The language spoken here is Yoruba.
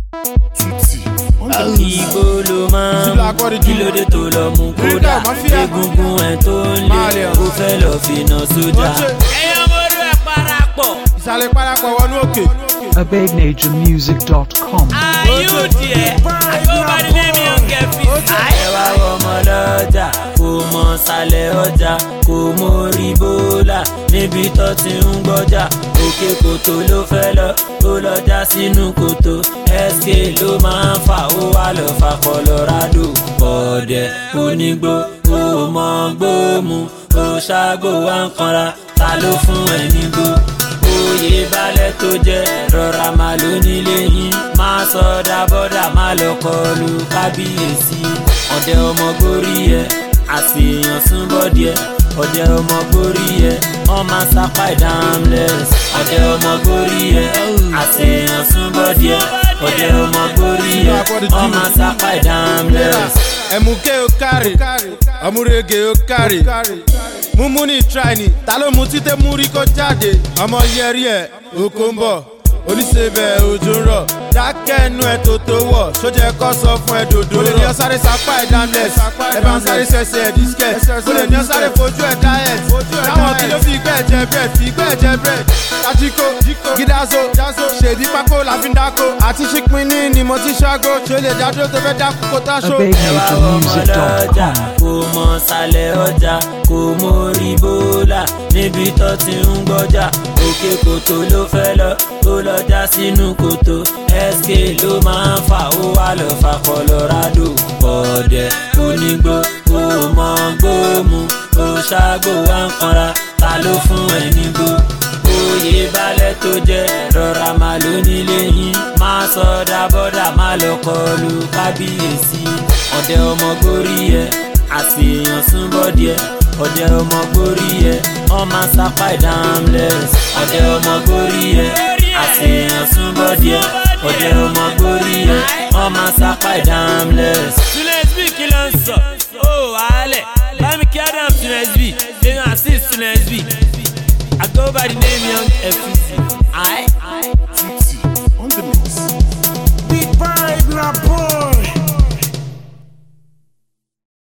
Igbó ló máa ń kí ló dé tó lọ mú kódà egungun ẹ̀ tó ń lé ó fẹ́ lọ fìnà sójà. Ẹyọ mọ́rú ẹ̀ parapọ̀. Ìsàlẹ̀ parapọ̀ wọnú òkè. AbabeNaturMusic.com. Are you there? I go by the name Young Gefis. Ẹ wá ọmọ lọ́jà kò mọ sàlẹ̀ ọjà kò mórí bólà níbi tó ti ń gbọ́jà òkè kòtò ló fẹ́ lọ ó lọ já sínú kòtò SK ló máa ń fà ó wà lọ fà Colorado ọ̀dẹ̀ onígbó ó mọ gbóòmù ó ṣàgbó wá ń kanra ta ló fún ẹ nígbó oyè balẹ̀ tó jẹ́ rọra máa ló nílé yín máa sọdá bọ́dà máa lọ kọlu kábíyèsí ọ̀dẹ̀ ọmọ gorí ẹ̀ àṣeyàn súnbọ́dí ẹ̀ ọ̀dẹ̀ ọmọ gorí ẹ̀ ọmọ sápá ìdámlẹ̀s ọ̀dẹ̀ ọmọ gorí ẹ̀ àṣeyàn súnbọ́dí ẹ̀ ọ̀dẹ̀ ọmọ gorí ẹ̀ ọmọ sápá ìdámlẹ̀s. Ẹ̀mùkẹ́ ó kárì ọmúrege ó kárì múmú ní tíráìnì ta ló mú títẹ́ mú rí kó jáde ọmọ yẹrí ẹ̀ oko ń bọ̀ oníṣẹ́bẹ̀ òjò ń rọ̀ dákẹ́ ẹnu ẹ̀ tó wọ̀ sójẹ́ kọ́ sọ fún ẹ dòdò. olè ní ọ sáré sapá ẹ̀ dámlẹ̀s ẹ bá ń sáré ṣẹṣẹ ẹ̀ díṣkẹ̀ olè ní ọ sáré fojú ẹ̀ dáyẹ̀t táwọn kí ló fi ìgbẹ́ ẹ̀jẹ̀ bread fi ìgbẹ́ ẹ̀jẹ̀ bread tajiko gidazo ṣèdí pákó la fi ń dáko àti ṣípinní ni mo ti ṣágo ṣe lè dádúró tó fẹ́ dákú kó táṣó. AbabeNaturMusic.com. kò mọ sàlẹ̀ ọjà kò mórí bólà níbi tó ti ń gbọ́jà òkè kòtò ló fẹ́ lọ ó lọ já sínú kòtò SK ló máa ń fà ó wà lọ fà Colorado ọ̀dẹ̀ onígbó ó mọ gbóòmù ó ṣàgbó wá ń kanra ta ló fún ẹ nígbó oyè balẹ̀ tó jẹ́ rọra máa ló nílé yín máa sọdá bọ́dà máa lọ kọlu kábíyèsí ọ̀dẹ̀ ọmọ gorí ẹ̀ àṣeyàn súnbọ́dí ẹ̀ ọ̀dẹ̀ ọmọ gorí ẹ̀ ọmọ sápá ìdámlẹ̀s ọ̀dẹ̀ ọmọ gorí ẹ̀ àṣeyàn súnbọ́dí ẹ̀ ọ̀dẹ̀ ọmọ gorí ẹ̀ ọmọ sápá ìdámlẹ̀s. Tunesby kí ló ń sọ ó wàhálẹ̀ bámi kí Adam Tunesby èèyàn assist Tunesby. I go by the name Young Gefis.